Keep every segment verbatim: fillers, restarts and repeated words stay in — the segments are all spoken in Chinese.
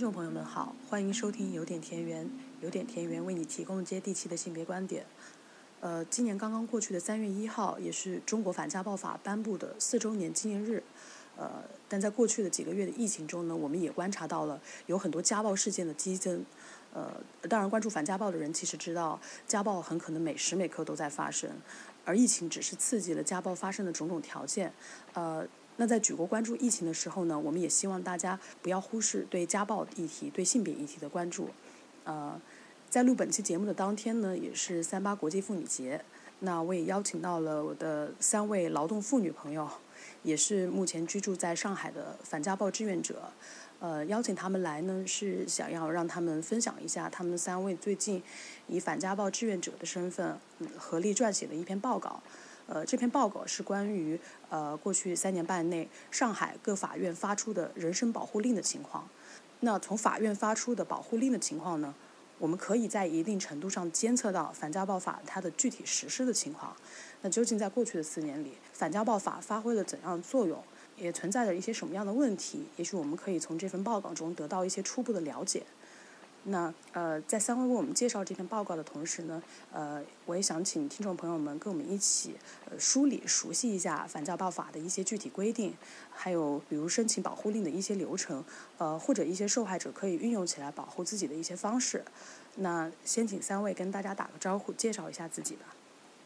众朋友们好，欢迎收听有点田园，有点田园为你提供接地气的性别观点。呃，今年刚刚过去的三月一号，也是中国反家暴法颁布的四周年纪念日。呃，但在过去的几个月的疫情中呢，我们也观察到了有很多家暴事件的激增。呃，当然，关注反家暴的人其实知道，家暴很可能每时每刻都在发生，而疫情只是刺激了家暴发生的种种条件。呃，那在举国关注疫情的时候呢，我们也希望大家不要忽视对家暴议题、对性别议题的关注。呃，在录本期节目的当天呢，也是三八国际妇女节。那我也邀请到了我的三位劳动妇女朋友，也是目前居住在上海的反家暴志愿者。呃，邀请他们来呢，是想要让他们分享一下他们三位最近以反家暴志愿者的身份，嗯，合力撰写的一篇报告。呃，这篇报告是关于呃过去三年半内上海各法院发出的人身保护令的情况。那从法院发出的保护令的情况呢，我们可以在一定程度上监测到反家暴法它的具体实施的情况。那究竟在过去的四年里，反家暴法发挥了怎样的作用，也存在着一些什么样的问题？也许我们可以从这份报告中得到一些初步的了解。那呃，在三位为我们介绍这篇报告的同时呢，呃，我也想请听众朋友们跟我们一起呃梳理、熟悉一下反家暴法的一些具体规定，还有比如申请保护令的一些流程，呃，或者一些受害者可以运用起来保护自己的一些方式。那先请三位跟大家打个招呼，介绍一下自己吧。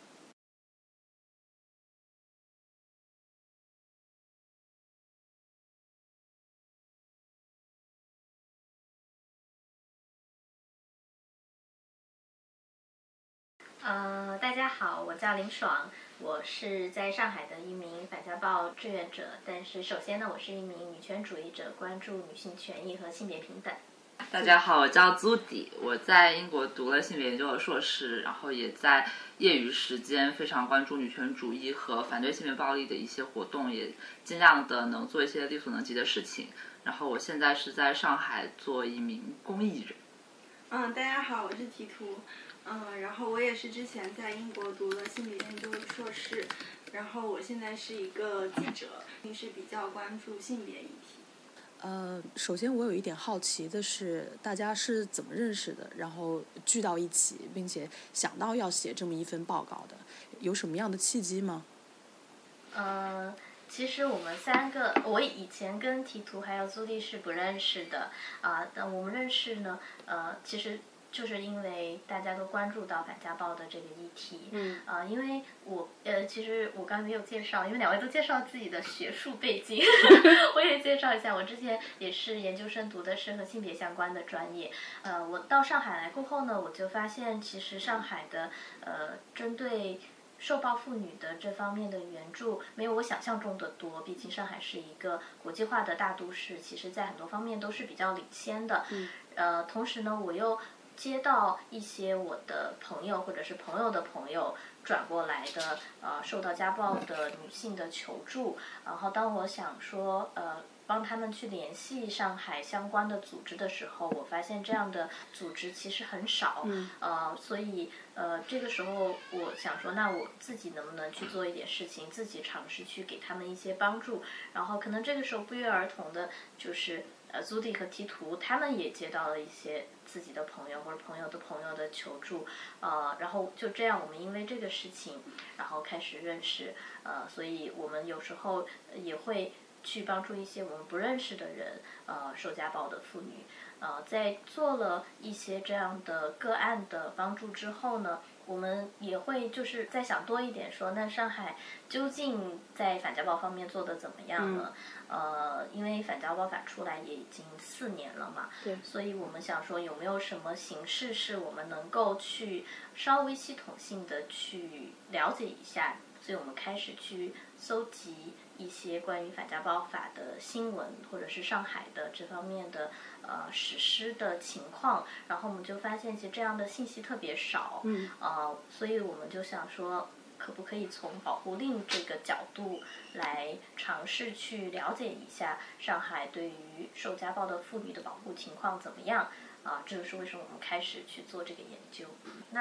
呃，大家好，我叫林爽，我是在上海的一名反家暴志愿者。但是首先呢，我是一名女权主义者，关注女性权益和性别平等。 大家好，我叫朱迪，我在英国读了性别研究的硕士，然后也在业余时间非常关注女权主义和反对性别暴力的一些活动，也尽量的能做一些力所能及的事情。然后我现在是在上海做一名公益人。 嗯，大家好，我是提图。嗯，然后我也是之前在英国读了性别研究的硕士，然后我现在是一个记者，平时比较关注性别议题。 呃，首先我有一点好奇的是，大家是怎么认识的，然后聚到一起，并且想到要写这么一份报告的，有什么样的契机吗？ 呃，其实我们三个，我以前跟提图还有朱迪是不认识的啊。但、呃、我们认识呢，呃，其实就是因为大家都关注到反家暴的这个议题。 嗯。 啊、呃，因为我呃，其实我刚才没有介绍，因为两位都介绍自己的学术背景，我也介绍一下，我之前也是研究生读的是和性别相关的专业。呃，我到上海来过后呢，我就发现其实上海的呃，针对受暴妇女的这方面的援助没有我想象中的多，毕竟上海是一个国际化的大都市，其实在很多方面都是比较领先的。 嗯。 呃，同时呢，我又接到一些我的朋友或者是朋友的朋友转过来的呃受到家暴的女性的求助，然后当我想说呃帮他们去联系上海相关的组织的时候，我发现这样的组织其实很少。 嗯。 呃，所以呃这个时候我想说，那我自己能不能去做一点事情，自己尝试去给他们一些帮助。然后可能这个时候不约而同的就是呃朱迪和提图他们也接到了一些自己的朋友或者朋友的朋友的求助，呃，然后就这样我们因为这个事情然后开始认识，呃，所以我们有时候也会去帮助一些我们不认识的人，呃，受家暴的妇女。呃，在做了一些这样的个案的帮助之后呢，我们也会就是再想多一点说，那上海究竟在反家暴方面做得怎么样呢？嗯、呃，因为反家暴法出来也已经四年了嘛， 对， 所以我们想说有没有什么形式是我们能够去稍微系统性的去了解一下，所以我们开始去搜集一些关于反家暴法的新闻，或者是上海的这方面的呃实施的情况，然后我们就发现其实这样的信息特别少。 嗯。 呃，所以我们就想说，可不可以从保护令这个角度来尝试去了解一下上海对于受家暴的妇女的保护情况怎么样？啊、呃，这就是为什么我们开始去做这个研究。那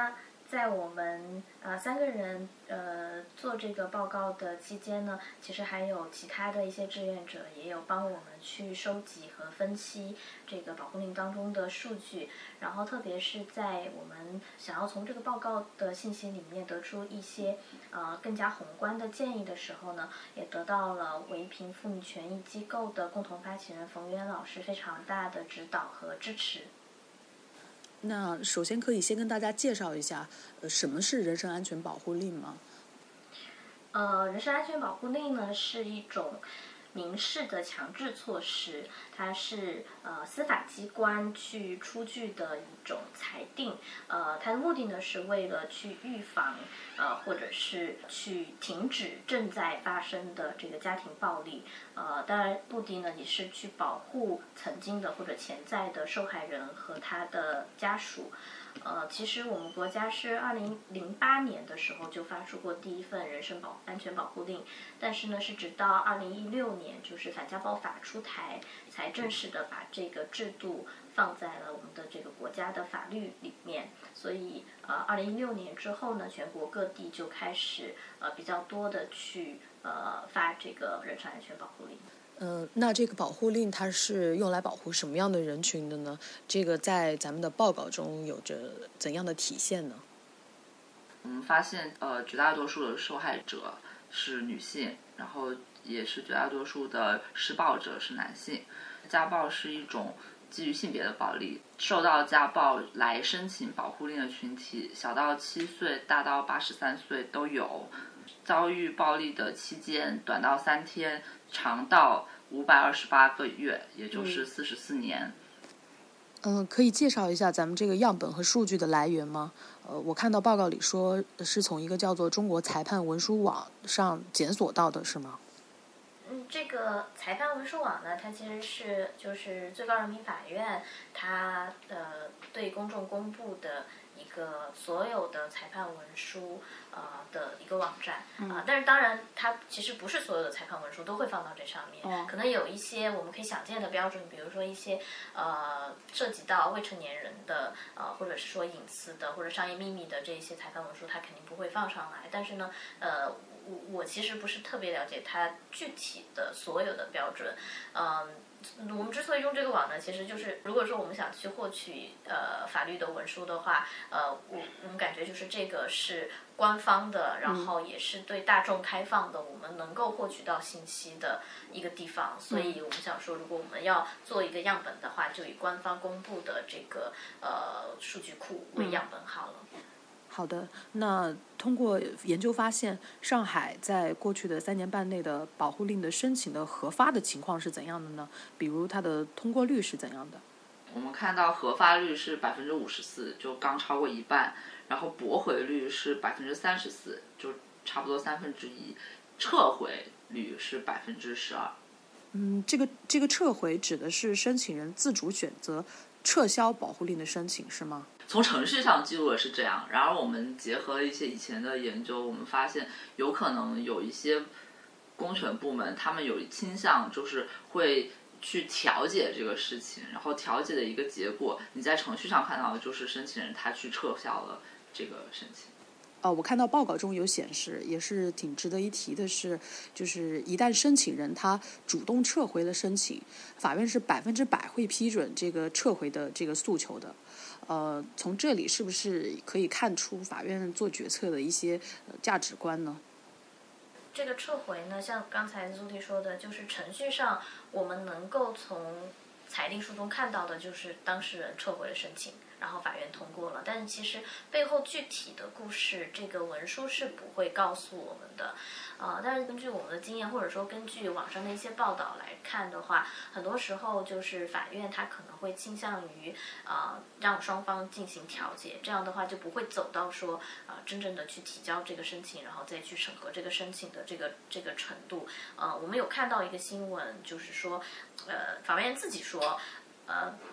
在我们呃三个人呃做这个报告的期间呢，其实还有其他的一些志愿者也有帮我们去收集和分析这个保护令当中的数据，然后特别是在我们想要从这个报告的信息里面得出一些呃更加宏观的建议的时候呢，也得到了维平妇女权益机构的共同发起人冯渊老师非常大的指导和支持。 那首先可以先跟大家介绍一下，呃，什么是人身安全保护令吗？ 呃，人身安全保护令呢是一种民事的强制措施，它是呃司法机关去出具的一种裁定，呃，它的目的呢是为了去预防呃或者是去停止正在发生的这个家庭暴力，呃，当然目的呢也是去保护曾经的或者潜在的受害人和他的家属。呃，其实我们国家是二零零八年的时候就发出过第一份人身保安全保护令，但是呢，是直到二零一六年，就是反家暴法出台，才正式的把这个制度放在了我们的这个国家的法律里面。所以，呃，二零一六年之后呢，全国各地就开始呃比较多的去呃发这个人身安全保护令。 呃，那这个保护令它是用来保护什么样的人群的呢？这个在咱们的报告中有着怎样的体现呢？ 我们发现，呃，绝大多数的受害者是女性，然后也是绝大多数的施暴者是男性。家暴是一种基于性别的暴力，受到家暴来申请保护令的群体，小到七岁，大到八十三岁都有。遭遇暴力的期间，短到三天，长到五百二十八个月，也就是四十四年。 嗯、呃，可以介绍一下咱们这个样本和数据的来源吗？呃，我看到报告里说是从一个叫做中国裁判文书网上检索到的，是吗？ 嗯，这个裁判文书网呢，它其实是就是最高人民法院它呃对公众公布的一个所有的裁判文书呃的一个网站啊、呃，但是当然它其实不是所有的裁判文书都会放到这上面， 哦、 可能有一些我们可以想见的标准，比如说一些呃涉及到未成年人的呃或者是说隐私的或者商业秘密的这一些裁判文书，它肯定不会放上来，但是呢呃。我我其实不是特别了解它具体的所有的标准，嗯，我们之所以用这个网呢，其实就是如果说我们想去获取呃法律的文书的话，呃，我我们感觉就是这个是官方的，然后也是对大众开放的，我们能够获取到信息的一个地方，所以我们想说，如果我们要做一个样本的话，就以官方公布的这个呃数据库为样本好了。 好的，那通过研究发现，上海在过去的三年半内的保护令的申请的核发的情况是怎样的呢？比如它的通过率是怎样的？ 我们看到核发率是百分之五十四，就刚超过一半，然后驳回率是百分之三十四，就差不多三分之一，撤回率是百分之十二。 嗯，这个这个撤回指的是申请人自主选择撤销保护令的申请，是吗？ 从程序上记录的是这样，然而我们结合了一些以前的研究，我们发现有可能有一些公权部门他们有倾向就是会去调解这个事情，然后调解的一个结果你在程序上看到的就是申请人他去撤销了这个申请。 哦，我看到报告中有显示，也是挺值得一提的是，就是一旦申请人他主动撤回了申请，法院是百分之百会批准这个撤回的这个诉求的。呃，从这里是不是可以看出法院做决策的一些、呃、价值观呢？ 这个撤回呢，像刚才朱迪说的，就是程序上我们能够从裁定书中看到的，就是当事人撤回了申请，然后法院通过了。但是其实背后具体的故事，这个文书是不会告诉我们的。呃，但是根据我们的经验，或者说根据网上的一些报道来看的话，很多时候就是法院它可能会倾向于呃让双方进行调解，这样的话就不会走到说呃真正的去提交这个申请，然后再去审核这个申请的这个这个程度。呃，我们有看到一个新闻，就是说，呃，法院自己说，呃。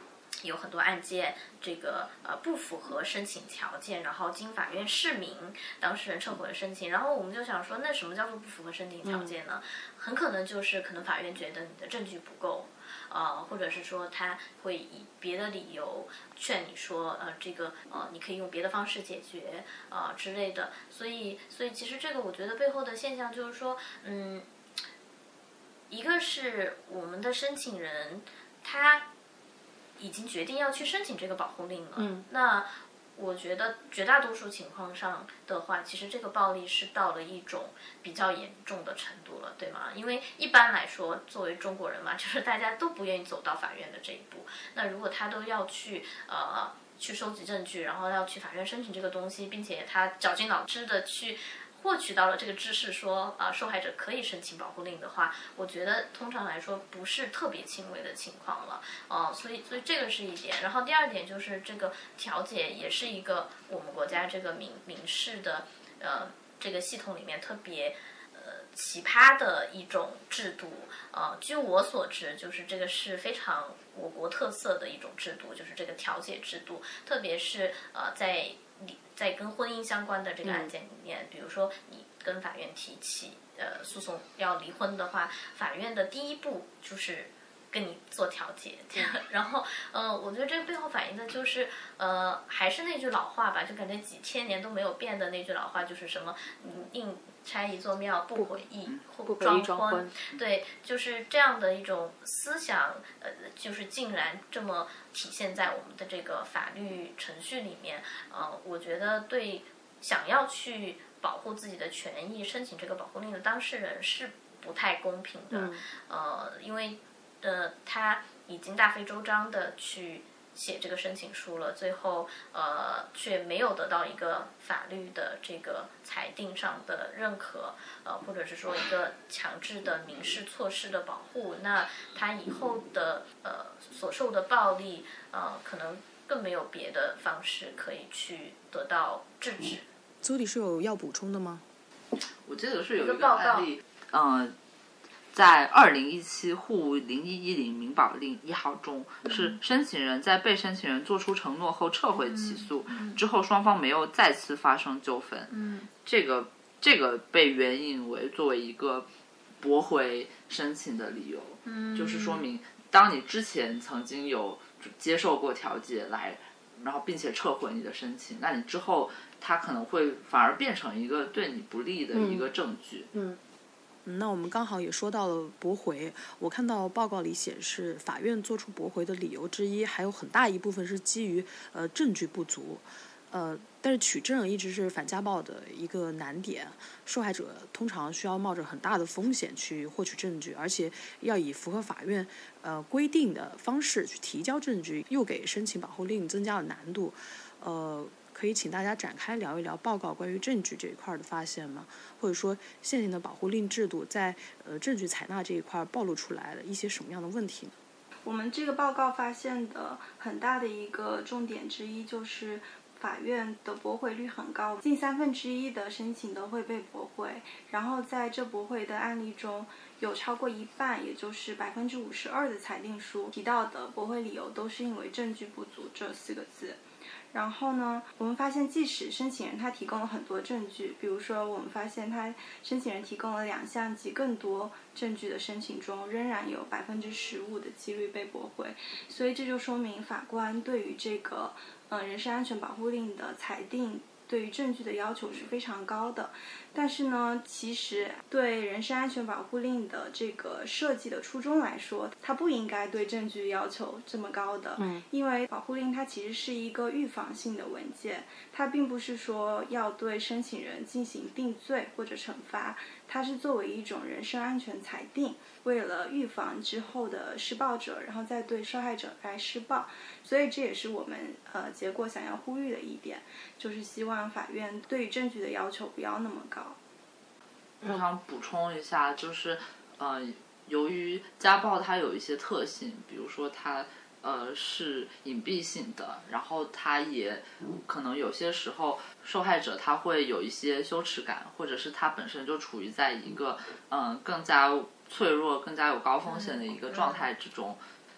有很多案件这个呃不符合申请条件，然后经法院释明，当事人撤回了申请。然后我们就想说，那什么叫做不符合申请条件呢？嗯、很可能就是可能法院觉得你的证据不够。呃，或者是说他会以别的理由劝你说，呃，这个呃，你可以用别的方式解决啊、呃、之类的。所以，所以其实这个我觉得背后的现象就是说，嗯，一个是我们的申请人他已经决定要去申请这个保护令了， 嗯， 那我觉得绝大多数情况上的话，其实这个暴力是到了一种比较严重的程度了，对吗？因为一般来说，作为中国人嘛，就是大家都不愿意走到法院的这一步。那如果他都要去呃去收集证据，然后要去法院申请这个东西，并且他绞尽脑汁的去获取到了这个知识说啊、呃、受害者可以申请保护令的话，我觉得通常来说不是特别轻微的情况了，呃，所以所以这个是一点。然后第二点就是这个调解也是一个我们国家这个民民事的呃这个系统里面特别呃奇葩的一种制度。呃，据我所知，就是这个是非常我国特色的一种制度，就是这个调解制度，特别是呃在。在跟婚姻相关的这个案件里面，比如说你跟法院提起呃诉讼要离婚的话，法院的第一步就是跟你做调解。然后呃，我觉得这个背后反映的就是呃，还是那句老话吧，就感觉几千年都没有变的那句老话，就是什么嗯宁拆一座庙不毁一不桩婚，婚对，就是这样的一种思想，呃，就是竟然这么体现在我们的这个法律程序里面。呃，我觉得对想要去保护自己的权益、申请这个保护令的当事人是不太公平的。 嗯、 呃，因为呃，他已经大费周章的去写这个申请书了，最后呃却没有得到一个法律的这个裁定上的认可，呃或者是说一个强制的民事措施的保护，那他以后的呃所受的暴力呃可能更没有别的方式可以去得到制止。 周迪是有要补充的吗？ 我记得是有一个案例，嗯。呃在二零一七沪零一一零民保令一号中，是申请人在被申请人作出承诺后撤回起诉， 嗯、 之后双方没有再次发生纠纷。 嗯， 这个这个被援引为作为一个驳回申请的理由， 嗯， 就是说明当你之前曾经有接受过调解来，然后并且撤回你的申请，那你之后它可能会反而变成一个对你不利的一个证据。 嗯。嗯嗯，那我们刚好也说到了驳回。我看到报告里显示，法院作出驳回的理由之一，还有很大一部分是基于呃证据不足。呃，但是取证一直是反家暴的一个难点，受害者通常需要冒着很大的风险去获取证据，而且要以符合法院呃规定的方式去提交证据，又给申请保护令增加了难度。呃。可以请大家展开聊一聊报告关于证据这一块的发现吗？或者说现行的保护令制度在呃证据采纳这一块暴露出来了一些什么样的问题呢？ 我们这个报告发现的很大的一个重点之一就是法院的驳回率很高，近三分之一的申请都会被驳回，然后在这驳回的案例中，有超过一半，也就是百分之五十二的裁定书提到的驳回理由都是因为证据不足这四个字。然后呢，我们发现即使申请人他提供了很多证据，比如说我们发现他申请人提供了两项及更多证据的申请中，仍然有百分之十五的几率被驳回。所以这就说明法官对于这个呃人身安全保护令的裁定，对于证据的要求是非常高的。但是呢，其实对人身安全保护令的这个设计的初衷来说，它不应该对证据要求这么高的。 嗯， 因为保护令它其实是一个预防性的文件，它并不是说要对申请人进行定罪或者惩罚，它是作为一种人身安全裁定，为了预防之后的施暴者，然后再对受害者来施暴。所以这也是我们呃结果想要呼吁的一点，就是希望法院对于证据的要求不要那么高。 我想补充一下，就是呃，由于家暴它有一些特性，比如说它呃是隐蔽性的，然后它也可能有些时候受害者他会有一些羞耻感，或者是他本身就处于在一个嗯、呃、更加脆弱、更加有高风险的一个状态之中。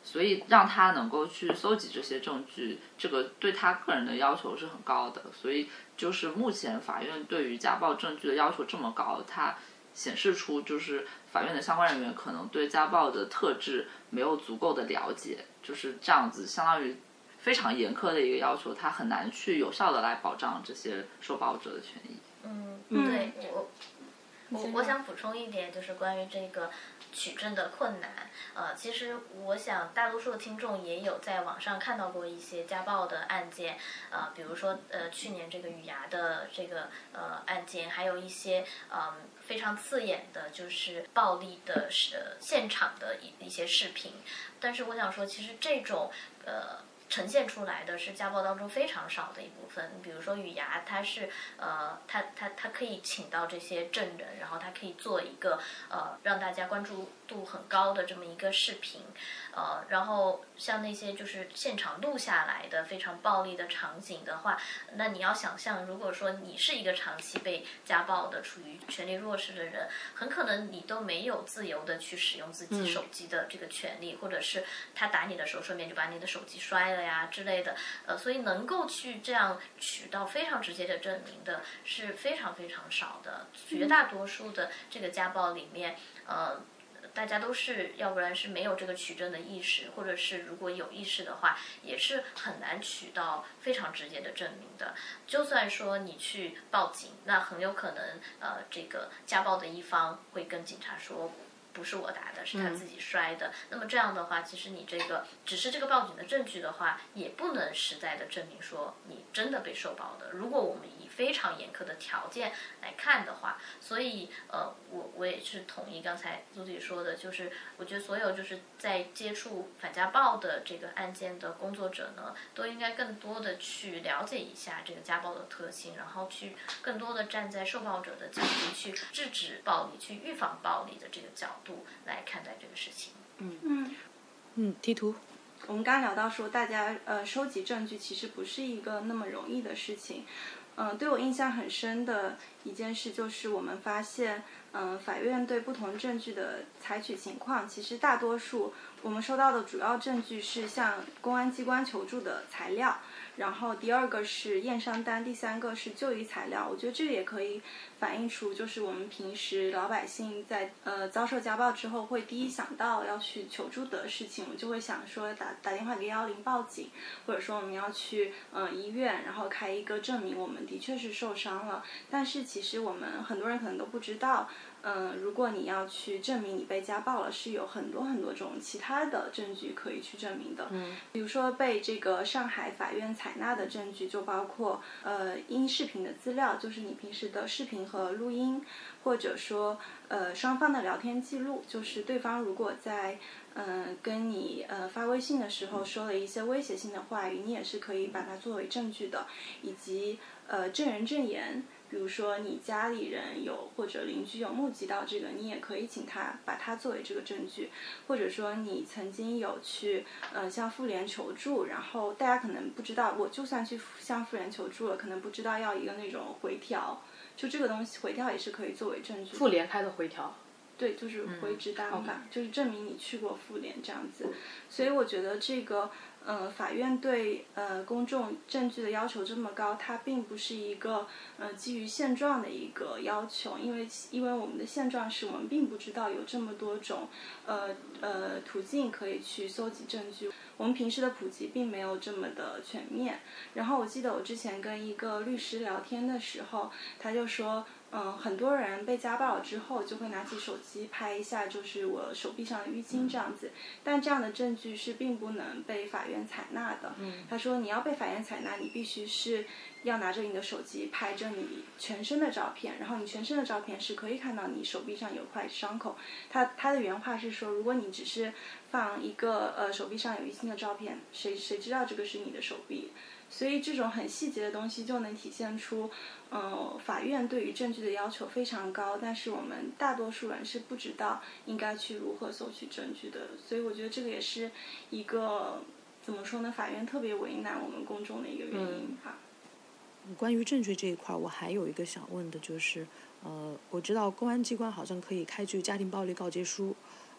所以让他能够去搜集这些证据，这个对他个人的要求是很高的。所以就是目前法院对于家暴证据的要求这么高，它显示出就是法院的相关人员可能对家暴的特质没有足够的了解，就是这样子，相当于非常严苛的一个要求，它很难去有效的来保障这些受暴者的权益。 嗯，对，我我我想补充一点，就是关于这个取证的困难。呃，其实我想大多数的听众也有在网上看到过一些家暴的案件，呃，比如说呃去年这个雨芽的这个呃案件，还有一些嗯、呃、非常刺眼的，就是暴力的呃现场的一一些视频。但是我想说，其实这种呃。呈现出来的是家暴当中非常少的一部分，比如说雨芽，他是呃，他他他可以请到这些证人，然后他可以做一个呃让大家关注度很高的这么一个视频，呃，然后像那些就是现场录下来的非常暴力的场景的话，那你要想象，如果说你是一个长期被家暴的、处于权力弱势的人，很可能你都没有自由的去使用自己手机的这个权利，嗯、或者是他打你的时候顺便就把你的手机摔了呀之类的，呃，所以能够去这样取到非常直接的证明的是非常非常少的，绝大多数的这个家暴里面，呃。大家都是要不然是没有这个取证的意识，或者是如果有意识的话，也是很难取到非常直接的证明的。就算说你去报警，那很有可能呃这个家暴的一方会跟警察说不是我打的，是他自己摔的、嗯、那么这样的话，其实你这个只是这个报警的证据的话，也不能实在的证明说你真的被受暴的。如果我们以非常严苛的条件来看的话，所以呃，我我也是同意刚才朱迪说的，就是我觉得所有就是在接触反家暴的这个案件的工作者呢，都应该更多的去了解一下这个家暴的特性，然后去更多的站在受暴者的角度去制止暴力、去预防暴力的这个角度来看待这个事情。 嗯嗯嗯，提图。 我们刚聊到说，大家呃收集证据其实不是一个那么容易的事情。嗯、呃，对我印象很深的一件事就是，我们发现，嗯、呃，法院对不同证据的采取情况，其实大多数我们收到的主要证据是向公安机关求助的材料。然后第二个是验伤单，第三个是就医材料。我觉得这个也可以反映出，就是我们平时老百姓在呃遭受家暴之后，会第一想到要去求助的事情，我们就会想说打打电话给幺幺零报警，或者说我们要去呃医院，然后开一个证明我们的确是受伤了。但是其实我们很多人可能都不知道。嗯、呃，如果你要去证明你被家暴了，是有很多很多种其他的证据可以去证明的。 嗯， 比如说被这个上海法院采纳的证据就包括呃音视频的资料，就是你平时的视频和录音，或者说呃双方的聊天记录，就是对方如果在嗯、呃、跟你呃发微信的时候说了一些威胁性的话语，你也是可以把它作为证据的，以及呃证人证言。比如说你家里人有或者邻居有目击到这个，你也可以请他把它作为这个证据，或者说你曾经有去呃向妇联求助，然后大家可能不知道，我就算去向妇联求助了，可能不知道要一个那种回条，就这个东西回条也是可以作为证据。 妇联开的回条。 对，就是回执单吧、 嗯， 就是证明你去过妇联这样子。所以我觉得这个呃法院对呃公众证据的要求这么高，它并不是一个呃基于现状的一个要求，因为因为我们的现状是我们并不知道有这么多种呃呃途径可以去搜集证据。我们平时的普及并没有这么的全面。然后我记得我之前跟一个律师聊天的时候，他就说嗯，很多人被家暴了之后就会拿起手机拍一下就是我手臂上的淤青这样子，但这样的证据是并不能被法院采纳的。 嗯， 他说你要被法院采纳，你必须是要拿着你的手机拍着你全身的照片，然后你全身的照片是可以看到你手臂上有块伤口。他他的原话是说，如果你只是放一个呃手臂上有淤青的照片，谁谁知道这个是你的手臂？所以这种很细节的东西就能体现出，呃，法院对于证据的要求非常高，但是我们大多数人是不知道应该去如何搜取证据的。所以我觉得这个也是一个怎么说呢，法院特别为难我们公众的一个原因吧。 嗯，关于证据这一块，我还有一个想问的就是，呃，我知道公安机关好像可以开具家庭暴力告诫书，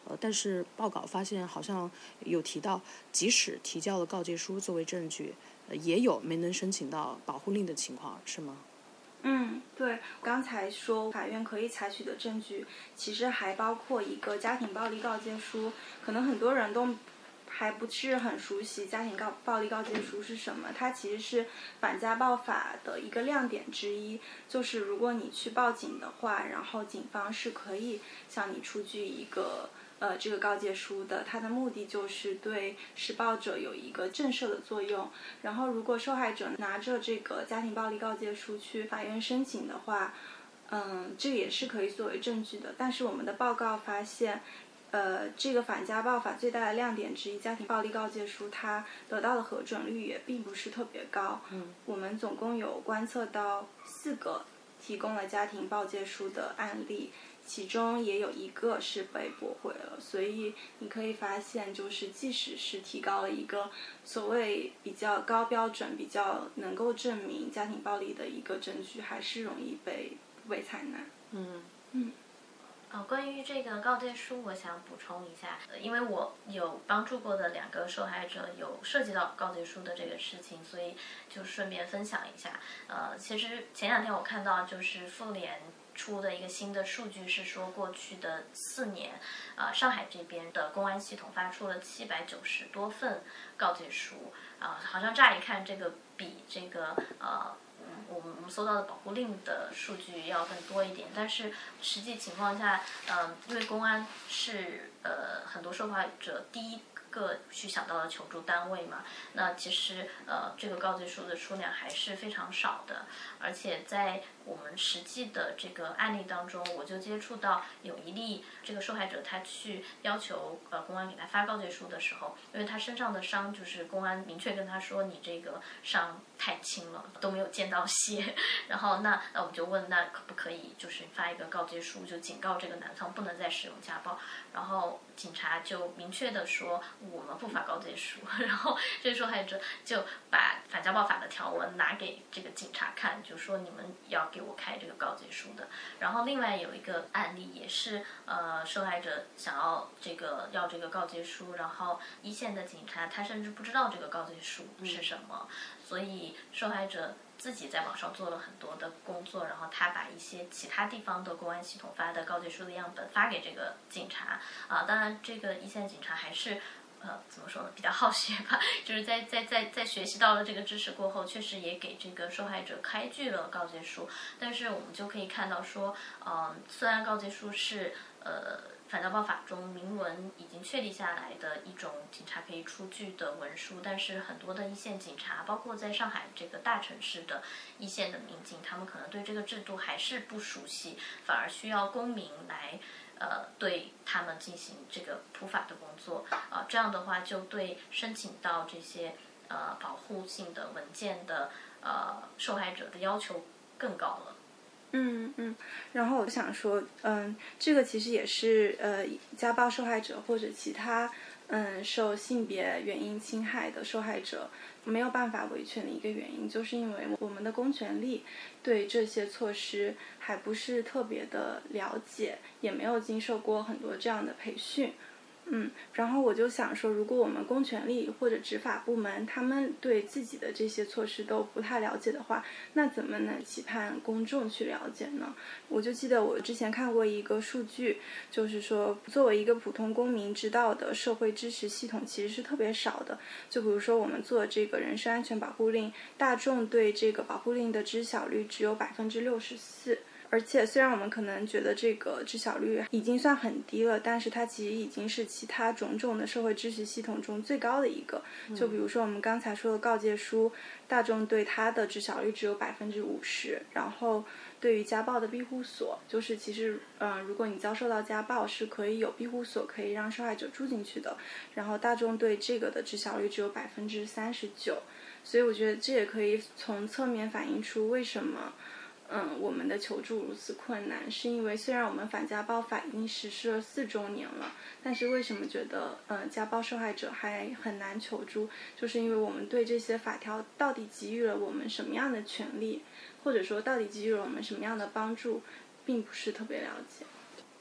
呃，但是报告发现好像有提到，即使提交了告诫书作为证据，呃，也有没能申请到保护令的情况，是吗？ 嗯，对，刚才说法院可以采取的证据，其实还包括一个家庭暴力告诫书。可能很多人都还不是很熟悉家庭告暴力告诫书是什么，它其实是反家暴法的一个亮点之一。就是如果你去报警的话，然后警方是可以向你出具一个呃，这个告诫书的，它的目的就是对施暴者有一个震慑的作用。然后，如果受害者拿着这个家庭暴力告诫书去法院申请的话，嗯，这也是可以作为证据的。但是我们的报告发现，呃，这个反家暴法最大的亮点之一，家庭暴力告诫书，它得到的核准率也并不是特别高。 嗯， 我们总共有观测到四个提供了家庭告诫书的案例。其中也有一个是被驳回了，所以你可以发现，就是即使是提高了一个所谓比较高标准、比较能够证明家庭暴力的一个证据，还是容易被不被采纳。 嗯嗯。 呃，关于这个告诫书，我想补充一下，呃因为我有帮助过的两个受害者有涉及到告诫书的这个事情，所以就顺便分享一下。呃，其实前两天我看到就是妇联出的一个新的数据是说，过去的四年，呃，上海这边的公安系统发出了七百九十多份告诫书，啊、呃，好像乍一看这个比这个呃。我们搜到的保护令的数据要更多一点，但是实际情况下，嗯、呃，因为公安是呃很多受害者第一个去想到的求助单位嘛，那其实呃这个告诫书的数量还是非常少的，而且在我们实际的这个案例当中，我就接触到有一例这个受害者他去要求呃公安给他发告诫书的时候，因为他身上的伤就是公安明确跟他说你这个伤太轻了，都没有见到血，然后那那我们就问那可不可以就是发一个告诫书，就警告这个男方不能再使用家暴，然后警察就明确的说我们不发告诫书，然后这个受害者就把反家暴法的条文拿给这个警察看，就说你们要给我开这个告诫书的。然后另外有一个案例也是呃受害者想要这个要这个告诫书，然后一线的警察他甚至不知道这个告诫书是什么，嗯、所以受害者自己在网上做了很多的工作，然后他把一些其他地方的公安系统发的告诫书的样本发给这个警察啊。当然，这个一线警察还是呃怎么说呢，比较好学吧，就是在在在在学习到了这个知识过后，确实也给这个受害者开具了告诫书。但是我们就可以看到说，嗯、呃，虽然告诫书是呃。反家暴法中明文已经确立下来的一种警察可以出具的文书，但是很多的一线警察，包括在上海这个大城市的一线的民警，他们可能对这个制度还是不熟悉，反而需要公民来呃对他们进行这个普法的工作啊、呃，这样的话就对申请到这些呃保护性的文件的呃受害者的要求更高了。 嗯嗯，然后我想说，嗯，这个其实也是呃家暴受害者或者其他嗯受性别原因侵害的受害者没有办法维权的一个原因，就是因为我们的公权力对这些措施还不是特别的了解，也没有经受过很多这样的培训。嗯，然后我就想说，如果我们公权力或者执法部门他们对自己的这些措施都不太了解的话，那怎么能期盼公众去了解呢？我就记得我之前看过一个数据，就是说作为一个普通公民知道的社会支持系统其实是特别少的。就比如说我们做这个人身安全保护令，大众对这个保护令的知晓率只有百分之六十四。而且虽然我们可能觉得这个知晓率已经算很低了，但是它其实已经是其他种种的社会支持系统中最高的一个。就比如说我们刚才说的告诫书，大众对它的知晓率只有百分之五十。然后对于家暴的庇护所，就是其实嗯、呃，如果你遭受到家暴，是可以有庇护所可以让受害者住进去的。然后大众对这个的知晓率只有百分之三十九。所以我觉得这也可以从侧面反映出为什么。嗯，我们的求助如此困难，是因为虽然我们反家暴法已经实施了四周年了，但是为什么觉得呃家暴受害者还很难求助？就是因为我们对这些法条到底给予了我们什么样的权利，或者说到底给予了我们什么样的帮助，并不是特别了解。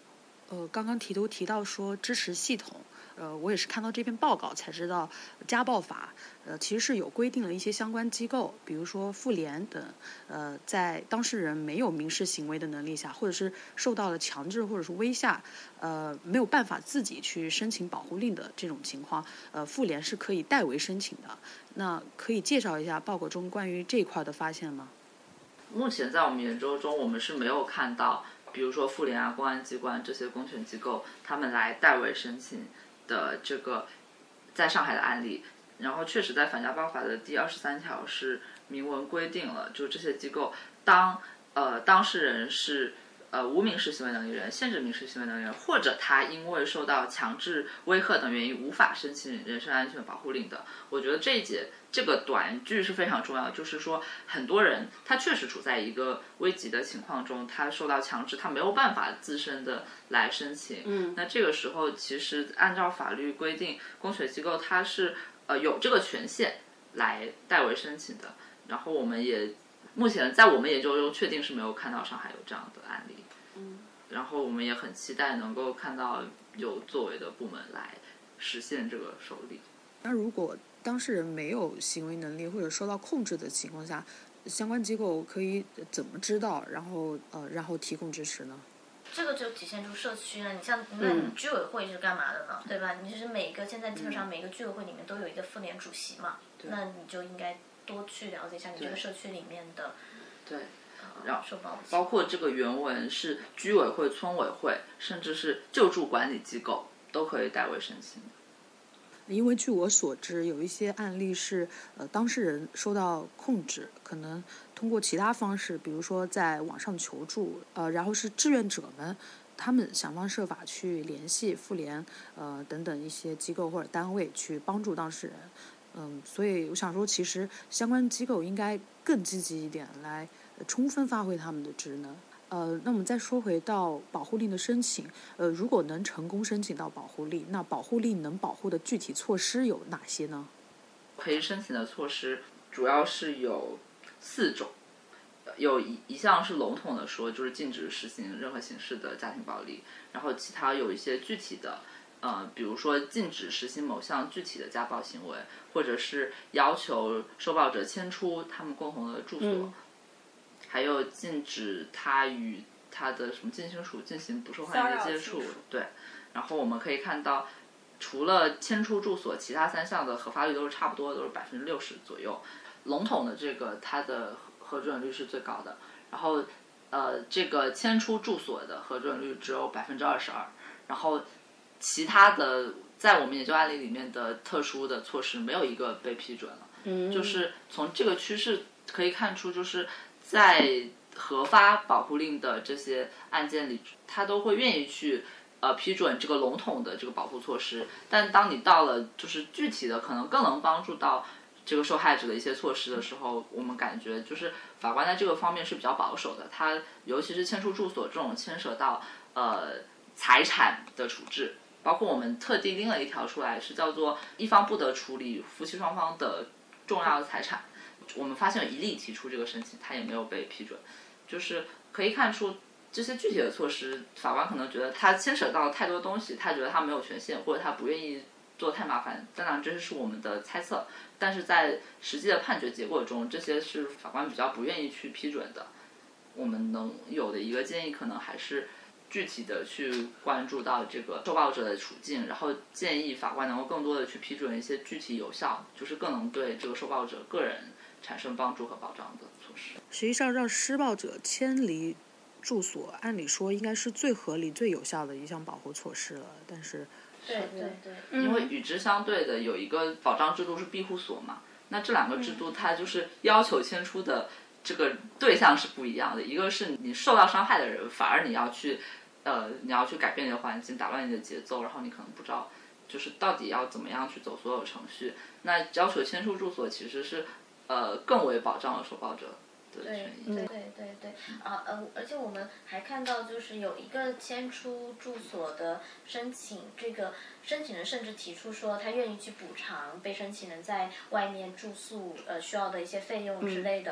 呃，刚刚提都提到说支持系统，呃，我也是看到这篇报告才知道，家暴法呃其实是有规定了一些相关机构，比如说妇联等，呃，在当事人没有民事行为的能力下，或者是受到了强制或者是威吓，呃，没有办法自己去申请保护令的这种情况，呃，妇联是可以代为申请的。那可以介绍一下报告中关于这一块的发现吗？ 目前在我们研究中，我们是没有看到，比如说妇联啊、公安机关这些公权机构，他们来代为申请的这个在上海的案例。然后确实在反家暴法的第二十三条是明文规定了，就这些机构当呃当事人是呃无民事行为能力人、限制民事行为能力人，或者他因为受到强制、威吓等原因无法申请人身安全保护令的，我觉得这一节这个短句是非常重要的，就是说很多人他确实处在一个危急的情况中，他受到强制，他没有办法自身的来申请。 嗯， 那这个时候其实按照法律规定，公权机构它是呃有这个权限来代为申请的。然后我们也目前在我们研究中确定是没有看到上海有这样的案例。 嗯， 然后我们也很期待能够看到有作为的部门来实现这个受理。 那如果当事人没有行为能力或者受到控制的情况下，相关机构可以怎么知道，然后呃，然后提供支持呢？ 这个就体现出社区了。你像，那你居委会是干嘛的呢？嗯、对吧？你就是每个现在基本上每个居委会里面都有一个妇联主席嘛， 嗯、 那你就应该多去了解一下你这个社区里面的。 对。 然后受暴包括这个原文是居委会、村委会，甚至是救助管理机构都可以代为申请的。 因为据我所知，有一些案例是呃当事人受到控制，可能通过其他方式，比如说在网上求助，呃，然后是志愿者们他们想方设法去联系妇联呃等等一些机构或者单位去帮助当事人。嗯，所以我想说，其实相关机构应该更积极一点，来充分发挥他们的职能。呃，那我们再说回到保护令的申请，呃，如果能成功申请到保护令，那保护令能保护的具体措施有哪些呢？ 可以申请的措施主要是有四种，有一一项是笼统的说，就是禁止实行任何形式的家庭暴力，然后其他有一些具体的。呃，比如说禁止实行某项具体的家暴行为，或者是要求受暴者迁出他们共同的住所， 嗯、 还有禁止他与他的什么近亲属进行不受欢迎的接触。对，然后我们可以看到，除了迁出住所，其他三项的核发率都是差不多，都是百分之六十左右。笼统的这个它的核准率是最高的，然后呃，这个迁出住所的核准率只有百分之二十二，然后。其他的在我们研究案例里面的特殊的措施没有一个被批准了。 嗯， 就是从这个趋势可以看出，就是在核发保护令的这些案件里，他都会愿意去呃批准这个笼统的这个保护措施，但当你到了就是具体的可能更能帮助到这个受害者的一些措施的时候，我们感觉就是法官在这个方面是比较保守的，他尤其是迁出住所这种牵涉到呃财产的处置。包括我们特地拎了一条出来，是叫做一方不得处理夫妻双方的重要的财产。我们发现有一例提出这个申请，他也没有被批准。就是可以看出这些具体的措施，法官可能觉得他牵扯到太多东西，他觉得他没有权限，或者他不愿意做太麻烦。当然，这是我们的猜测，但是在实际的判决结果中，这些是法官比较不愿意去批准的。我们能有的一个建议，可能还是。具体的去关注到这个受暴者的处境，然后建议法官能够更多的去批准一些具体有效，就是更能对这个受暴者个人产生帮助和保障的措施。 实际上，让施暴者迁离住所，按理说应该是最合理、最有效的一项保护措施了，但是， 对对对， 因为与之相对的有一个保障制度是庇护所嘛，那这两个制度它就是要求迁出的这个对象是不一样的，一个是你受到伤害的人，反而你要去。呃，你要去改变你的环境，打乱你的节奏，然后你可能不知道，就是到底要怎么样去走所有程序。那要求迁出住所其实是，呃，更为保障了受暴者的权益。 对对对对对，啊呃，而且我们还看到，就是有一个迁出住所的申请，这个申请人甚至提出说，他愿意去补偿被申请人在外面住宿呃需要的一些费用之类的。 嗯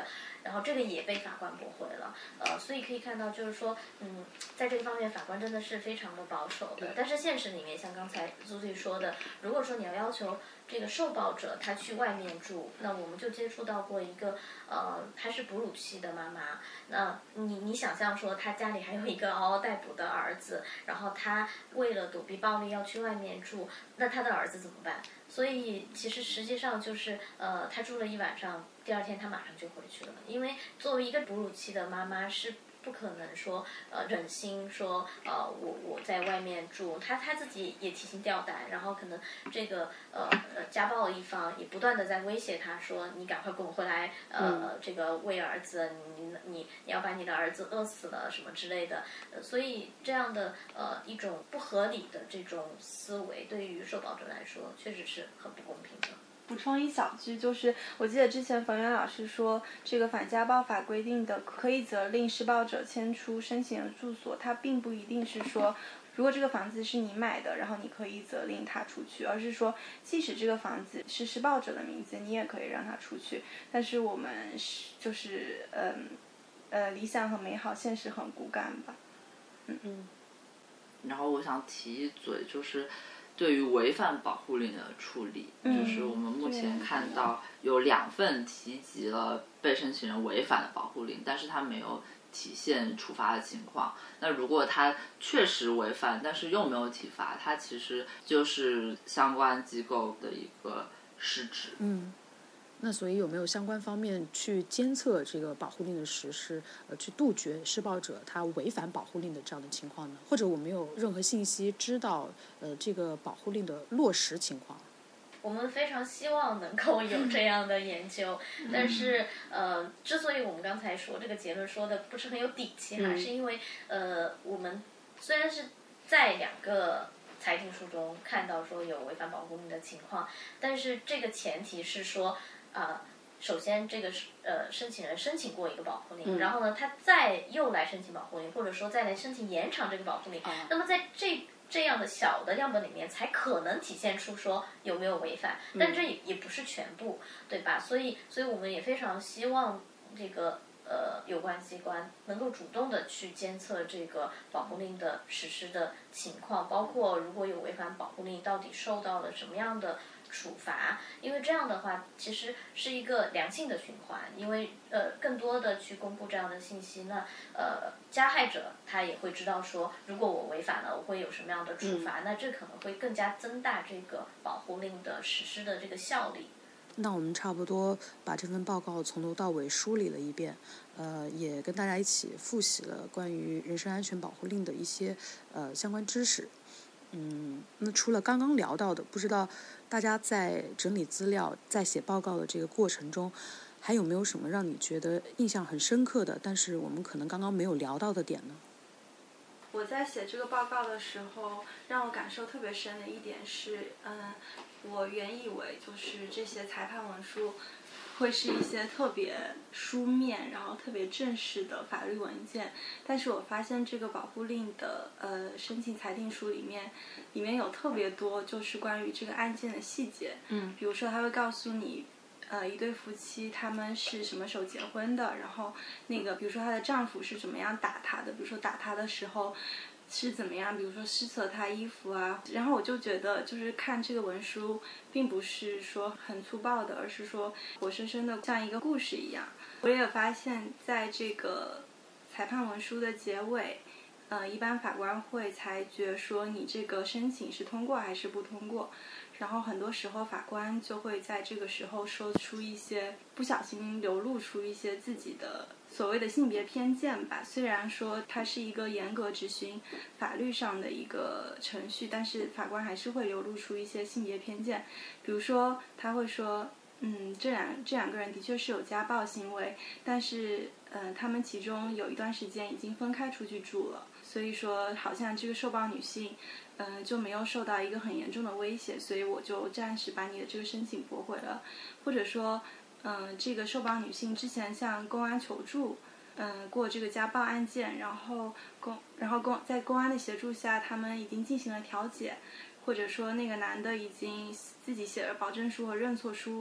然后这个也被法官驳回了。呃，所以可以看到，就是说，嗯，在这个方面法官真的是非常的保守的。但是现实里面，像刚才朱莉说的，如果说你要要求这个受暴者他去外面住，那我们就接触到过一个呃，她是哺乳期的妈妈。那你你想象说，她家里还有一个嗷嗷待哺的儿子，然后她为了躲避暴力要去外面住，那她的儿子怎么办？所以其实实际上就是呃，她住了一晚上，第二天她马上就回去了，因为作为一个哺乳期的妈妈是不可能说呃忍心说呃我我在外面住，他他自己也提心吊胆，然后可能这个呃呃家暴一方也不断的在威胁他说你赶快滚回来，呃、嗯、这个喂儿子，你你你你要把你的儿子饿死了什么之类的，呃、所以这样的呃一种不合理的这种思维对于受暴者来说确实是很不公平的。 补充一小句，就是我记得之前冯源老师说，这个反家暴法规定的可以责令施暴者迁出申请人住所，它并不一定是说如果这个房子是你买的，然后你可以责令他出去，而是说即使这个房子是施暴者的名字，你也可以让他出去。但是我们是就是嗯呃理想很美好，现实很骨感吧。嗯嗯。然后我想提一嘴，就是对于违反保护令的处理， 嗯、 就是我们目前看到有两份提及了被申请人违反的保护令，但是他没有体现处罚的情况。那如果他确实违反，但是又没有体罚，他其实就是相关机构的一个失职。 嗯。那所以有没有相关方面去监测这个保护令的实施，呃，去杜绝施暴者他违反保护令的这样的情况呢？或者我们有任何信息知道，呃，这个保护令的落实情况？ 我们非常希望能够有这样的研究，嗯、但是呃，之所以我们刚才说这个结论说的不是很有底气哈，嗯、是因为呃，我们虽然是在两个裁定书中看到说有违反保护令的情况，但是这个前提是说。啊、呃，首先这个呃申请人申请过一个保护令，嗯、然后呢，他再又来申请保护令，或者说再来申请延长这个保护令，嗯、那么在这这样的小的样本里面，才可能体现出说有没有违反，但这也也不是全部，对吧？所以，所以我们也非常希望这个呃有关机关能够主动的去监测这个保护令的实施的情况，包括如果有违反保护令，到底受到了什么样的处罚，因为这样的话其实是一个良性的循环，因为呃更多的去公布这样的信息，那呃加害者他也会知道说，如果我违反了，我会有什么样的处罚，嗯、那这可能会更加增大这个保护令的实施的这个效力。 那我们差不多把这份报告从头到尾梳理了一遍，呃，也跟大家一起复习了关于人身安全保护令的一些呃相关知识。嗯，那除了刚刚聊到的，不知道大家在整理资料、在写报告的这个过程中，还有没有什么让你觉得印象很深刻的，但是我们可能刚刚没有聊到的点呢？ 我在写这个报告的时候，让我感受特别深的一点是，嗯，我原以为就是这些裁判文书会是一些特别书面，然后特别正式的法律文件，但是我发现这个保护令的呃申请裁定书里面，里面有特别多就是关于这个案件的细节，嗯，比如说他会告诉你。呃，一对夫妻他们是什么时候结婚的？然后那个，比如说她的丈夫是怎么样打她的？比如说打她的时候是怎么样？比如说施舍她衣服啊。然后我就觉得，就是看这个文书，并不是说很粗暴的，而是说活生生的像一个故事一样。我也发现，在这个裁判文书的结尾，呃，一般法官会裁决说你这个申请是通过还是不通过。然后很多时候法官就会在这个时候说出一些不小心流露出一些自己的所谓的性别偏见吧。虽然说它是一个严格执行法律上的一个程序，但是法官还是会流露出一些性别偏见。比如说他会说嗯，这两这两个人的确是有家暴行为，但是呃，他们其中有一段时间已经分开出去住了，所以说好像这个受暴女性嗯、呃，就没有受到一个很严重的威胁，所以我就暂时把你的这个申请驳回了。或者说嗯、呃，这个受暴女性之前向公安求助嗯、呃，过这个家暴案件，然后公然后公在公安的协助下，他们已经进行了调解，或者说那个男的已经自己写了保证书和认错书，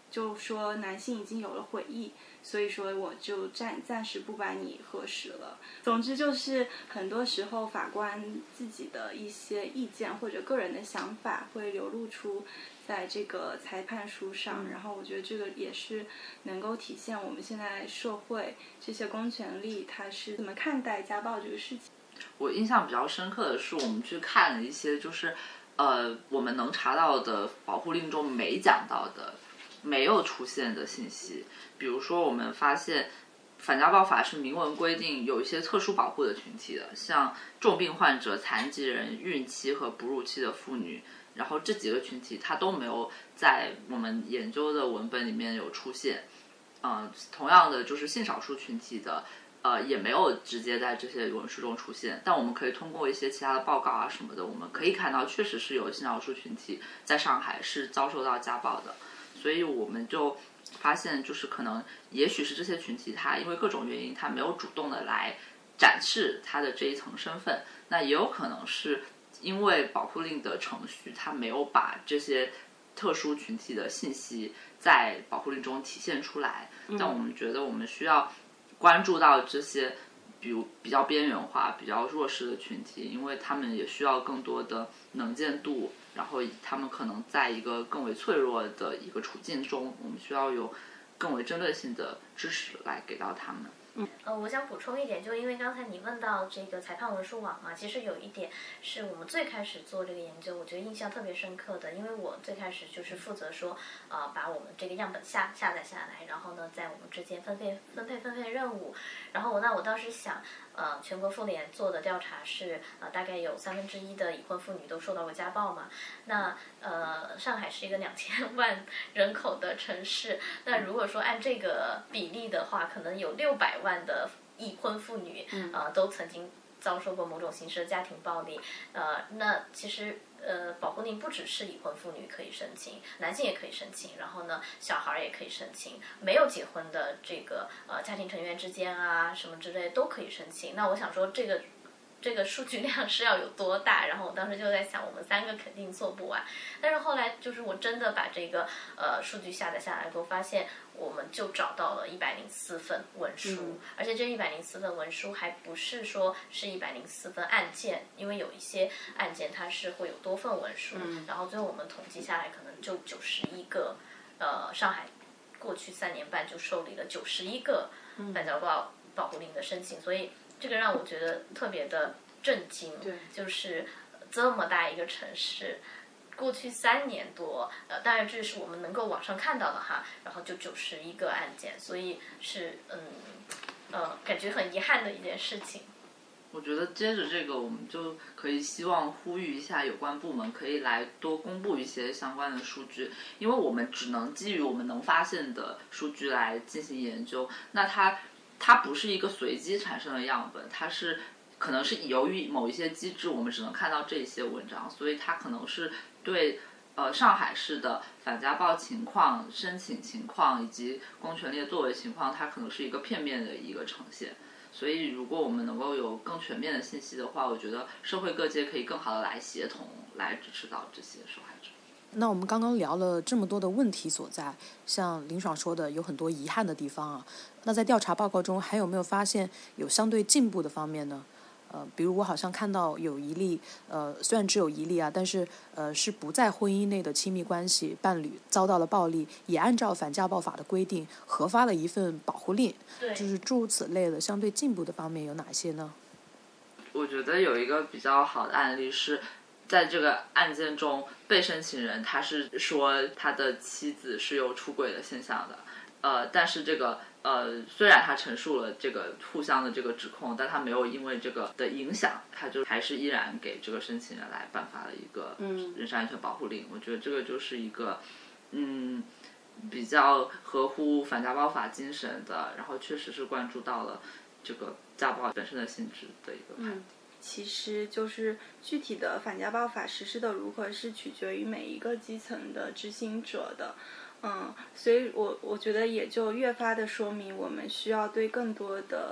就说男性已经有了悔意，所以说我就暂暂时不把你核实了。总之就是很多时候法官自己的一些意见或者个人的想法会流露出在这个裁判书上、嗯、然后我觉得这个也是能够体现我们现在社会这些公权力它是怎么看待家暴这个事情。 我印象比较深刻的是我们去看了一些就是呃我们能查到的保护令中没讲到的没有出现的信息。比如说我们发现反家暴法是明文规定有一些特殊保护的群体的，像重病患者、残疾人、孕期和哺乳期的妇女，然后这几个群体它都没有在我们研究的文本里面有出现。呃，同样的就是性少数群体的呃，也没有直接在这些文书中出现，但我们可以通过一些其他的报告啊什么的，我们可以看到确实是有性少数群体在上海是遭受到家暴的。所以我们就发现就是可能也许是这些群体他因为各种原因他没有主动的来展示他的这一层身份，那也有可能是因为保护令的程序他没有把这些特殊群体的信息在保护令中体现出来、嗯、但我们觉得我们需要关注到这些比如比较边缘化比较弱势的群体，因为他们也需要更多的能见度，然后他们可能在一个更为脆弱的一个处境中，我们需要有更为针对性的支持来给到他们。 嗯，呃，我想补充一点，就因为刚才你问到这个裁判文书网嘛，其实有一点是我们最开始做这个研究，我觉得印象特别深刻的，因为我最开始就是负责说，呃，把我们这个样本下下载下来，然后呢，在我们之间分配分配分配任务，然后我那我当时想，呃，全国妇联做的调查是，呃，大概有三分之一的已婚妇女都受到过家暴嘛，那呃，上海是一个两千万人口的城市，那如果说按这个比例的话，可能有六百万的已婚妇女，呃，都曾经遭受过某种形式的家庭暴力，呃，那其实呃，保护令不只是已婚妇女可以申请，男性也可以申请，然后呢，小孩也可以申请，没有结婚的这个呃家庭成员之间啊什么之类都可以申请。那我想说这个。这个数据量是要有多大？然后我当时就在想，我们三个肯定做不完。但是后来就是我真的把这个呃数据下载下来，我发现我们就找到了一百零四份文书，嗯、而且这一百零四份文书还不是说是一百零四份案件，因为有一些案件它是会有多份文书，嗯、然后最后我们统计下来，可能就九十一个，呃，上海过去三年半就受理了九十一个反家暴保护令的申请，所以。这个让我觉得特别的震惊，就是这么大一个城市，过去三年多，呃，当然这是我们能够网上看到的哈，然后就九十一个案件，所以是嗯呃，感觉很遗憾的一件事情。 我觉得接着这个，我们就可以希望呼吁一下有关部门可以来多公布一些相关的数据，因为我们只能基于我们能发现的数据来进行研究，那它。它不是一个随机产生的样本，它是可能是由于某一些机制，我们只能看到这些文章，所以它可能是对呃上海市的反家暴情况、申请情况以及公权力的作为情况，它可能是一个片面的一个呈现。所以如果我们能够有更全面的信息的话，我觉得社会各界可以更好的来协同，来支持到这些受害者。 那我们刚刚聊了这么多的问题所在，像林爽说的有很多遗憾的地方啊，那在调查报告中还有没有发现有相对进步的方面呢？呃，比如我好像看到有一例，呃，虽然只有一例啊，但是呃是不在婚姻内的亲密关系伴侣遭到了暴力，也按照反家暴法的规定核发了一份保护令，就是诸如此类的相对进步的方面有哪些呢？ 我觉得有一个比较好的案例是。在这个案件中，被申请人他是说他的妻子是有出轨的现象的，呃，但是这个呃，虽然他陈述了这个互相的这个指控，但他没有因为这个的影响，他就还是依然给这个申请人来颁发了一个人身安全保护令。我觉得这个就是一个嗯比较合乎反家暴法精神的，然后确实是关注到了这个家暴本身的性质的一个判定。嗯其实就是具体的反家暴法实施的如何是取决于每一个基层的执行者的，嗯，所以我我觉得也就越发的说明我们需要对更多的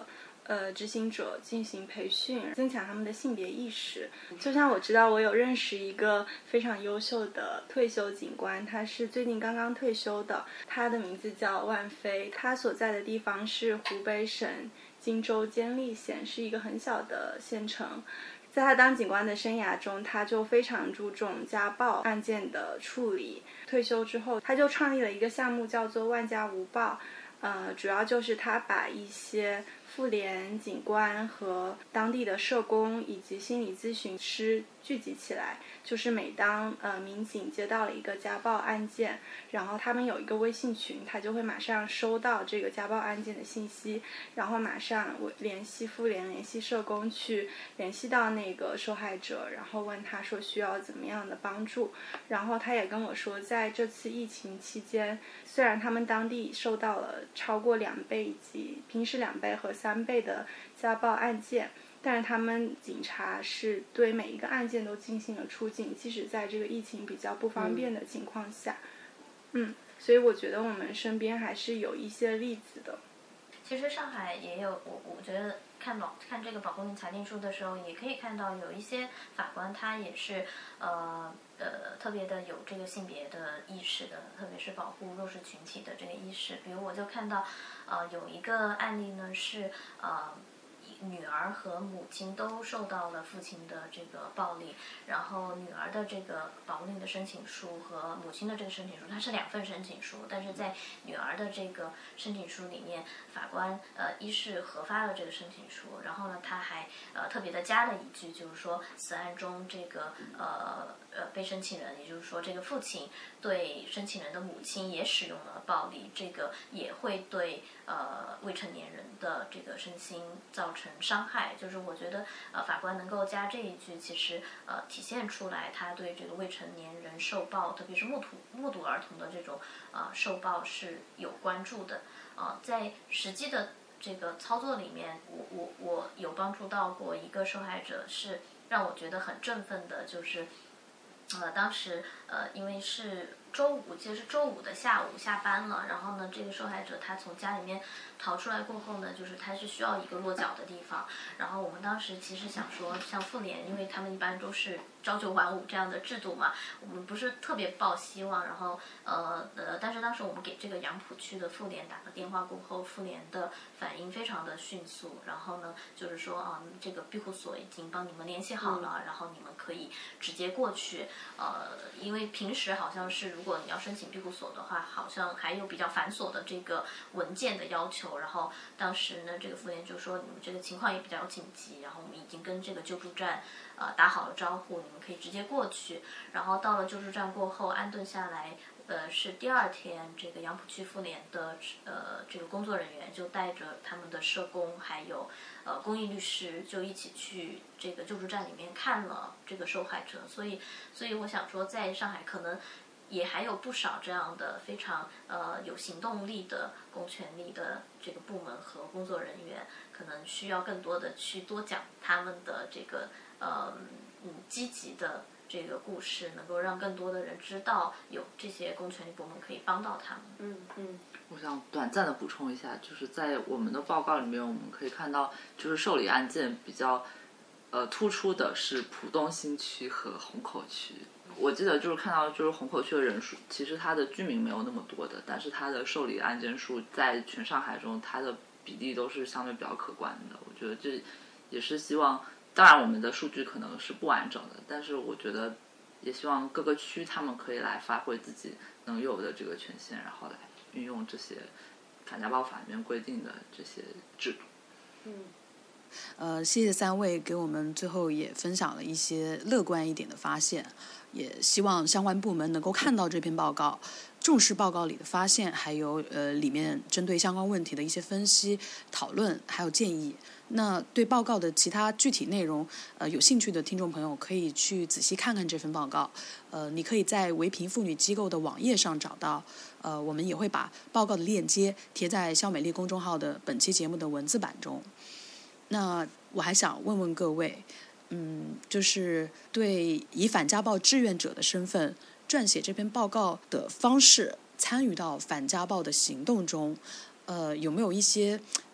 呃执行者进行培训，增强他们的性别意识。就像我知道我有认识一个非常优秀的退休警官，他是最近刚刚退休的，他的名字叫万飞，他所在的地方是湖北省荆州监利县，是一个很小的县城。在他当警官的生涯中，他就非常注重家暴案件的处理。退休之后，他就创立了一个项目，叫做万家无报。呃，主要就是他把一些妇联警官和当地的社工以及心理咨询师聚集起来，就是每当呃民警接到了一个家暴案件，然后他们有一个微信群，他就会马上收到这个家暴案件的信息，然后马上联系妇联、联系社工去联系到那个受害者，然后问他说需要怎么样的帮助。然后他也跟我说，在这次疫情期间，虽然他们当地受到了超过两倍以及平时两倍和三倍的家暴案件，但是他们警察是对每一个案件都进行了出警，即使在这个疫情比较不方便的情况下。嗯, 嗯，所以我觉得我们身边还是有一些例子的。 其实上海也有，我我觉得看保看这个保护令裁定书的时候，也可以看到有一些法官他也是呃呃特别的有这个性别的意识的，特别是保护弱势群体的这个意识。比如我就看到呃有一个案例呢是呃。女儿和母亲都受到了父亲的这个暴力，然后女儿的这个保护令的申请书和母亲的这个申请书，它是两份申请书，但是在女儿的这个申请书里面，法官呃一是核发了这个申请书，然后呢他还呃特别的加了一句，就是说此案中这个呃呃被申请人，也就是说这个父亲对申请人的母亲也使用了暴力，这个也会对呃未成年人的这个身心造成伤害。就是我觉得呃法官能够加这一句，其实呃体现出来他对这个未成年人受暴，特别是目睹目睹儿童的这种呃受暴是有关注的。呃在实际的这个操作里面，我我我有帮助到过一个受害者，是让我觉得很振奋的，就是呃当时呃因为是周五，其实是周五的下午下班了，然后呢这个受害者他从家里面逃出来过后呢，就是他是需要一个落脚的地方，然后我们当时其实想说，像妇联，因为他们一般都是朝九晚五这样的制度嘛，我们不是特别抱希望，然后呃呃，但是当时我们给这个杨浦区的妇联打个电话过后，妇联的反应非常的迅速，然后呢就是说啊、呃，这个庇护所已经帮你们联系好了，嗯、然后你们可以直接过去，呃，因为平时好像是如果你要申请庇护所的话，好像还有比较繁琐的这个文件的要求，然后当时呢这个妇联就说你们这个情况也比较紧急，然后我们已经跟这个救助站呃打好了招呼，你们可以直接过去。然后到了救助站过后安顿下来，呃是第二天这个杨浦区妇联的呃这个工作人员就带着他们的社工还有呃公益律师就一起去这个救助站里面看了这个受害者。所以所以我想说在上海可能也还有不少这样的非常呃有行动力的公权力的这个部门和工作人员，可能需要更多的去多讲他们的这个呃嗯积极的这个故事，能够让更多的人知道有这些公权力部门可以帮到他们。 嗯嗯。 我想短暂的补充一下，就是在我们的报告里面，我们可以看到，就是受理案件比较呃突出的是浦东新区和虹口区。我记得就是看到就是虹口区的人数，其实它的居民没有那么多的，但是它的受理案件数在全上海中，它的比例都是相对比较可观的。我觉得这也是希望，当然我们的数据可能是不完整的，但是我觉得也希望各个区他们可以来发挥自己能有的这个权限，然后来运用这些反家暴法里面规定的这些制度。 嗯。呃，谢谢三位给我们最后也分享了一些乐观一点的发现，也希望相关部门能够看到这篇报告，重视报告里的发现，还有呃里面针对相关问题的一些分析、讨论还有建议。那对报告的其他具体内容，呃，有兴趣的听众朋友可以去仔细看看这份报告。呃，你可以在唯平妇女机构的网页上找到。呃，我们也会把报告的链接贴在肖美丽公众号的本期节目的文字版中。那我还想问问各位，嗯，就是对以反家暴志愿者的身份撰写这篇报告的方式，参与到反家暴的行动中，呃，有没有一些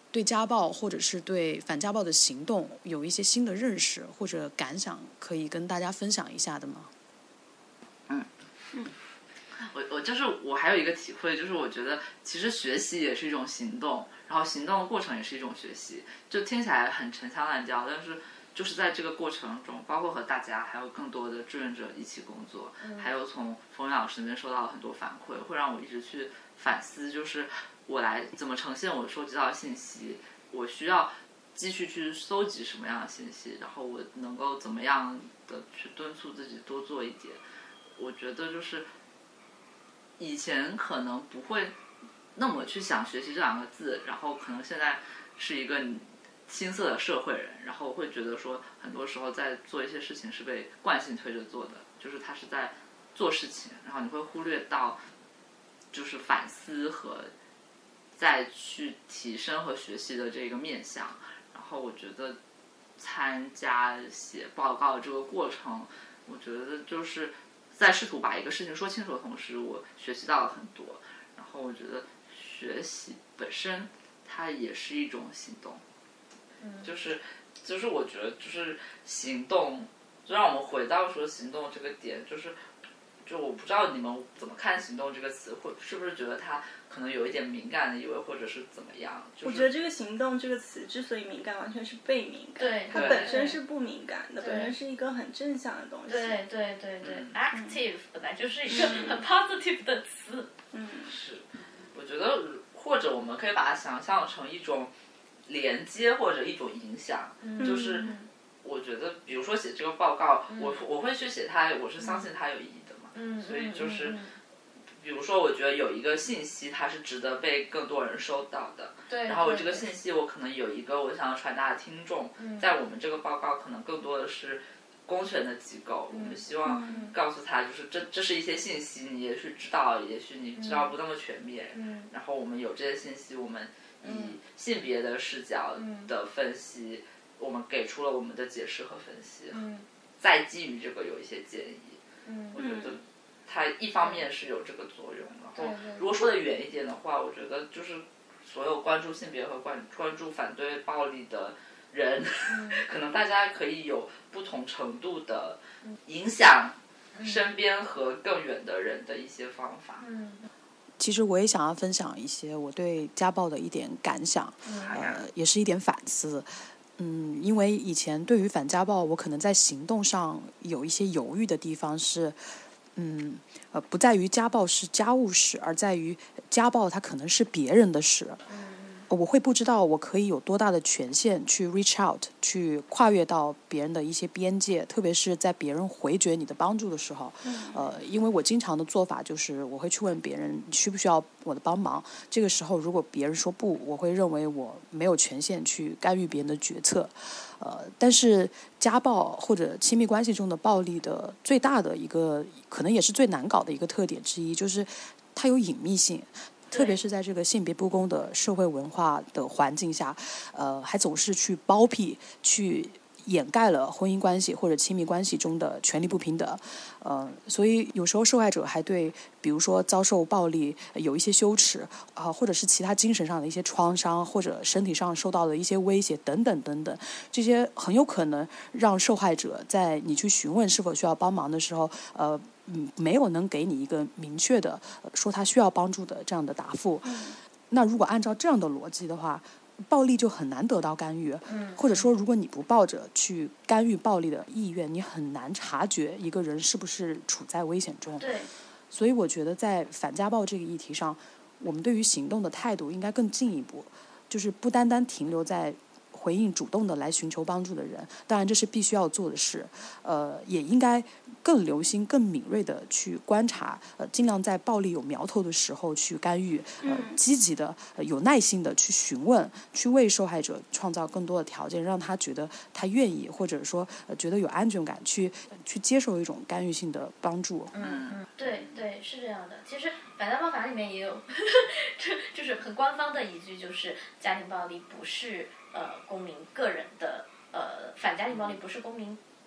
对家暴或者是对反家暴的行动有一些新的认识或者感想，可以跟大家分享一下的吗？ 嗯嗯，我我就是我还有一个体会，就是我觉得其实学习也是一种行动，然后行动的过程也是一种学习，就听起来很陈腔滥调，但是就是在这个过程中，包括和大家还有更多的志愿者一起工作，嗯、还有从冯云老师那边收到很多反馈，会让我一直去反思，就是我来怎么呈现我收集到的信息，我需要继续去搜集什么样的信息，然后我能够怎么样的去敦促自己多做一点。我觉得就是以前可能不会那么去想学习这两个字，然后可能现在是一个青涩的社会人，然后会觉得说很多时候在做一些事情是被惯性推着做的，就是他是在做事情，然后你会忽略到就是反思和再去提升和学习的这个面向。然后我觉得参加写报告的这个过程，我觉得就是在试图把一个事情说清楚的同时，我学习到了很多。然后我觉得学习本身它也是一种行动，嗯，就是就是我觉得就是行动，就让我们回到说行动这个点，就是就我不知道你们怎么看行动这个词，会是不是觉得它可能有一点敏感的意味，或者是怎么样？就是、 我觉得这个行动这个词之所以敏感，完全是被敏感， 对， 它本身是不敏感的，本身是一个很正向的东西。 对对对对、嗯、，active 本来就是一个很 positive 的词。 嗯，是，我觉得或者我们可以把它想象成一种连接或者一种影响，嗯、就是我觉得比如说写这个报告，嗯、我我会去写它，我是相信它有意义的嘛，嗯、所以就是。嗯嗯比如说我觉得有一个信息它是值得被更多人收到的， 对， 然后我这个信息我可能有一个我想要传达的听众，嗯、在我们这个报告可能更多的是公权的机构，嗯、我们希望告诉他就是这这是一些信息，你也许知道，也许你知道不那么全面，嗯、然后我们有这些信息，我们以性别的视角的分析，嗯、我们给出了我们的解释和分析，嗯、再基于这个有一些建议，嗯、我觉得它一方面是有这个作用，然后如果说的远一点的话，我觉得就是所有关注性别和关关注反对暴力的人，嗯、可能大家可以有不同程度的影响身边和更远的人的一些方法。嗯， 其实我也想要分享一些我对家暴的一点感想，嗯、呃，也是一点反思。嗯，因为以前对于反家暴，我可能在行动上有一些犹豫的地方是。嗯，呃，不在于家暴是家务事，而在于家暴它可能是别人的事。嗯，我会不知道我可以有多大的权限去 reach out， 去跨越到别人的一些边界，特别是在别人回绝你的帮助的时候。嗯，呃，因为我经常的做法就是我会去问别人需不需要我的帮忙。这个时候如果别人说不，我会认为我没有权限去干预别人的决策。呃，但是家暴或者亲密关系中的暴力的最大的一个，可能也是最难搞的一个特点之一，就是它有隐秘性，特别是在这个性别不公的社会文化的环境下，呃，还总是去包庇、去掩盖了婚姻关系或者亲密关系中的权利不平等。呃，所以有时候受害者还对，比如说遭受暴力有一些羞耻啊、呃，或者是其他精神上的一些创伤，或者身体上受到的一些威胁等等等等，这些很有可能让受害者在你去询问是否需要帮忙的时候，呃，嗯，没有能给你一个明确的、呃、说他需要帮助的这样的答复。嗯、那如果按照这样的逻辑的话，暴力就很难得到干预，嗯，或者说如果你不抱着去干预暴力的意愿，你很难察觉一个人是不是处在危险中。 对， 所以我觉得在反家暴这个议题上，我们对于行动的态度应该更进一步，就是不单单停留在回应主动的来寻求帮助的人，当然这是必须要做的事，呃，也应该更留心、更敏锐的去观察，呃，尽量在暴力有苗头的时候去干预，呃，积极的、呃、有耐心的去询问，去为受害者创造更多的条件，让他觉得他愿意，或者说、呃、觉得有安全感，去去接受一种干预性的帮助。 嗯嗯，对对，是这样的。其实反家暴法里面也有，就就是很官方的一句，就是家庭暴力不是呃公民个人的呃反家庭暴力不是公民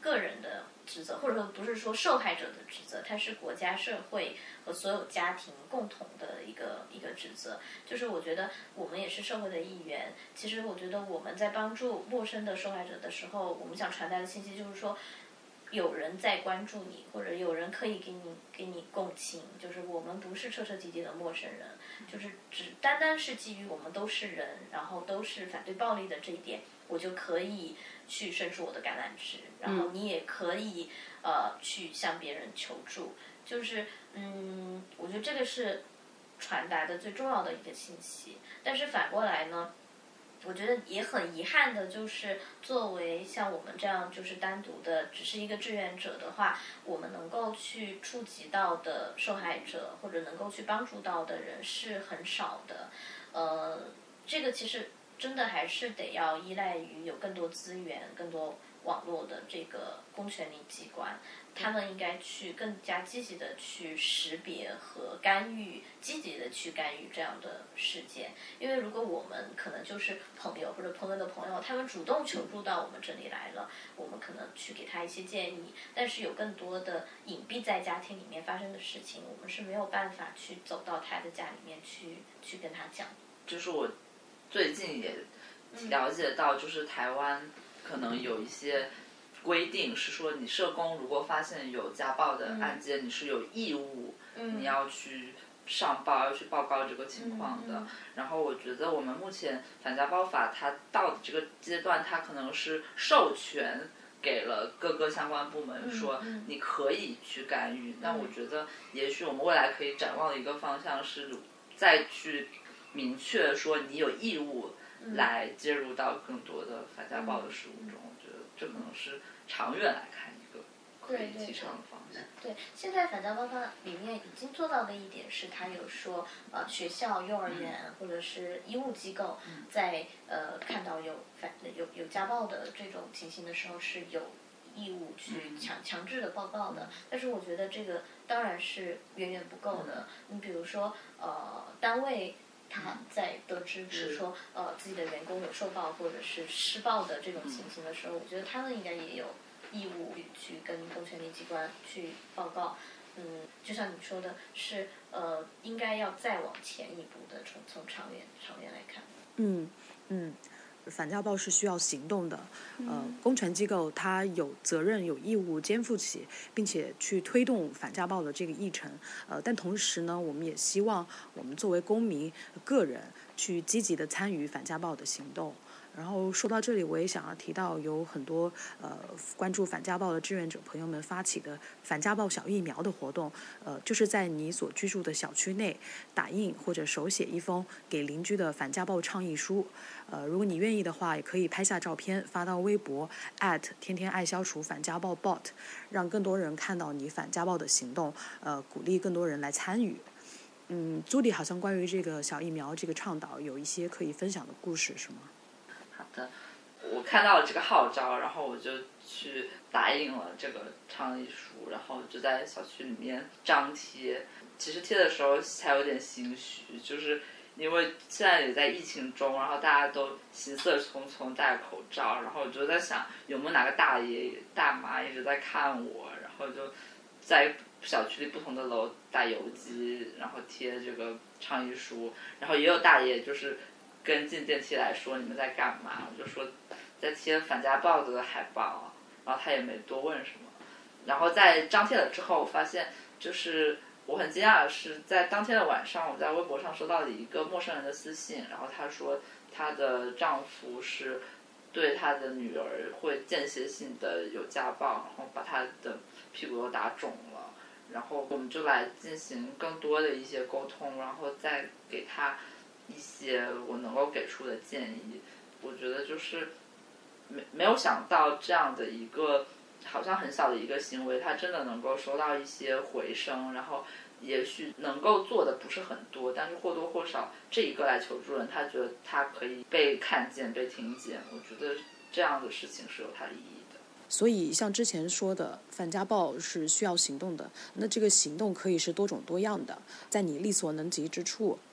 个人的职责，或者说不是说受害者的职责，它是国家、社会和所有家庭共同的一个一个职责。就是我觉得我们也是社会的一员。其实我觉得我们在帮助陌生的受害者的时候，我们想传达的信息就是说，有人在关注你，或者有人可以给你给你共情。就是我们不是彻彻底底的陌生人，就是只单单是基于我们都是人，然后都是反对暴力的这一点，我就可以去伸出我的橄榄枝，然后你也可以、嗯、呃去向别人求助。就是嗯，我觉得这个是传达的最重要的一个信息。但是反过来呢，我觉得也很遗憾的，就是作为像我们这样就是单独的只是一个志愿者的话，我们能够去触及到的受害者或者能够去帮助到的人是很少的。呃，这个其实真的还是得要依赖于有更多资源、更多网络的这个公权力机关，他们应该去更加积极的去识别和干预，积极的去干预这样的事件。因为如果我们可能就是朋友或者朋友的朋友，他们主动求助到我们这里来了，我们可能去给他一些建议，但是有更多的隐蔽在家庭里面发生的事情，我们是没有办法去走到他的家里面去去跟他讲。 就是我最近也了解到，就是台湾可能有一些规定是说，你社工如果发现有家暴的案件，嗯、你是有义务、嗯、你要去上报，要去报告这个情况的。嗯嗯、然后我觉得我们目前反家暴法它到的这个阶段，它可能是授权给了各个相关部门，说你可以去干预。那、嗯、我觉得也许我们未来可以展望的一个方向是再去明确说你有义务来介入到更多的反家暴的事务中。我觉得这可能是长远来看一个可以提倡的方向。 对，现在反家暴法里面已经做到的一点是，它有说呃学校、幼儿园、嗯、或者是医务机构在呃看到有反有有家暴的这种情形的时候是有义务去强强制的报告的。但是我觉得这个当然是远远不够的。你比如说呃单位他在得知比如说呃自己的员工有受暴或者是施暴的这种情形的时候，我觉得他们应该也有义务去跟公权力机关去报告。嗯，就像你说的是呃应该要再往前一步的，从从长远长远来看。 嗯嗯。反家暴是需要行动的，呃，公权机构它有责任、有义务肩负起，并且去推动反家暴的这个议程。呃，但同时呢，我们也希望我们作为公民、个人去积极的参与反家暴的行动。然后说到这里，我也想要提到有很多呃关注反家暴的志愿者朋友们发起的反家暴小疫苗的活动，呃，就是在你所居住的小区内打印或者手写一封给邻居的反家暴倡议书。呃，如果你愿意的话，也可以拍下照片发到微博 at 天天爱消除反家暴 bot， 让更多人看到你反家暴的行动，呃，鼓励更多人来参与。嗯，朱迪好像关于这个小疫苗这个倡导有一些可以分享的故事，是吗？ 好的，我看到了这个号召，然后我就去打印了这个倡议书，然后就在小区里面张贴。其实贴的时候还有点心虚，就是因为现在也在疫情中，然后大家都行色匆匆戴口罩，然后我就在想有没有哪个大爷大妈一直在看我，然后就在小区里不同的楼打游击，然后贴这个倡议书，然后也有大爷就是跟进电梯来说你们在干嘛，我就说在贴反家暴的海报，然后他也没多问什么。然后在张贴了之后，我发现就是我很惊讶的是，在当天的晚上，我在微博上收到了一个陌生人的私信，然后他说她的丈夫是对她的女儿会间歇性的有家暴，然后把她的屁股都打肿了，然后我们就来进行更多的一些沟通，然后再给她一些我能够给出的建议。我觉得就是没没有想到这样的一个好像很小的一个行为，它真的能够收到一些回声，然后也许能够做的不是很多，但是或多或少这一个来求助人他觉得他可以被看见被听见，我觉得这样的事情是有它的意义的。 所以像之前说的，反家暴是需要行动的，那这个行动可以是多种多样的，在你力所能及之处，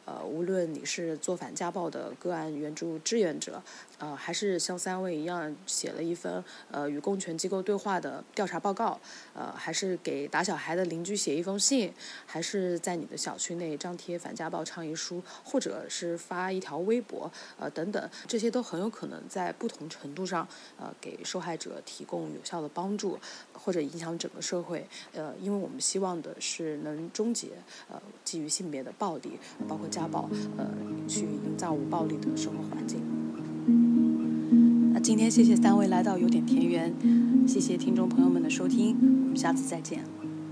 呃，无论你是做反家暴的个案援助志愿者，呃，还是像三位一样写了一份呃与公权机构对话的调查报告，呃，还是给打小孩的邻居写一封信，还是在你的小区内张贴反家暴倡议书，或者是发一条微博，呃，等等，这些都很有可能在不同程度上，呃，给受害者提供有效的帮助，或者影响整个社会。呃，因为我们希望的是能终结呃基于性别的暴力，包括家暴，呃，去营造无暴力的生活环境。那今天谢谢三位来到有点田园，谢谢听众朋友们的收听，我们下次再见。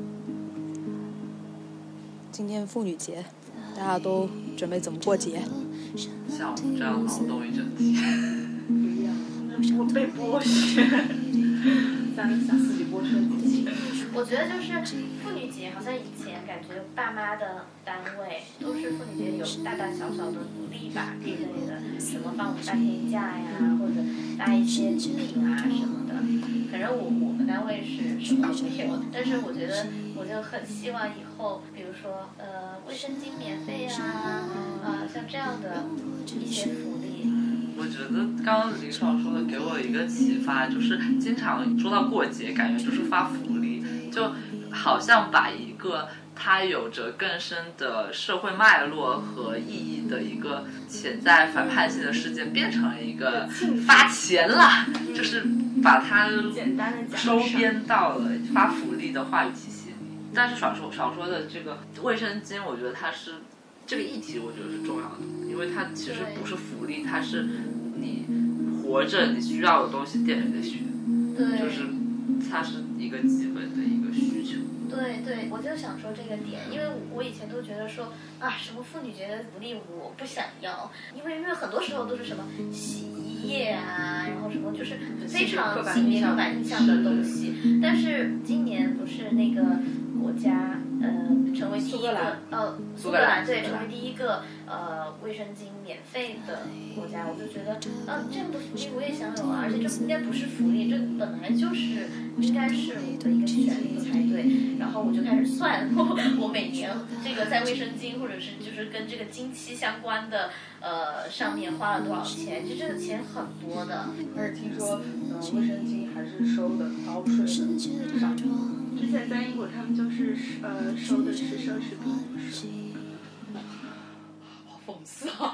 今天妇女节，大家都准备怎么过节？ 像我们这样劳动一整天。 我被剥削， 三下自己剥削自己。 我觉得就是妇女节，好像以前感觉爸妈的单位都是妇女节有大大小小的福利吧之类的，什么放半天假呀，或者发一些礼品啊什么的。反正我我们单位是什么都没有，但是我觉得我就很希望以后，比如说呃卫生巾免费啊，呃像这样的一些福利。 我觉得刚刚林爽说的给我一个启发，就是经常说到过节，感觉就是发福利，就好像把一个它有着更深的社会脉络和意义的一个潜在反叛性的事件，变成了一个发钱了，就是把它收编到了发福利的话语体系里。但是爽说爽说的这个卫生巾，我觉得它是这个议题，我觉得是重要的，因为它其实不是福利，它是你活着你需要的东西，店里得学， 对， 就是它是一个基本的一个需求。 对对，我就想说这个点，因为我以前都觉得说啊，什么妇女节的福利我不想要，因为因为很多时候都是什么洗衣液啊，然后什么就是非常性别刻板印象的东西。但是今年不是那个国家呃成为第一个呃苏格兰对成为第一个呃卫生巾免费的国家，我就觉得啊这样的福利我也想有啊，而且这应该不是福利，这本来就是应该是我的一个权利才对。然后我就开始算我我每年这个在卫生巾或者是就是跟这个经期相关的呃上面花了多少钱，其实这个钱很多的。 而且听说呃卫生巾还是收的高税的上之前在英国他们就是呃收的是奢侈品。 好讽刺啊！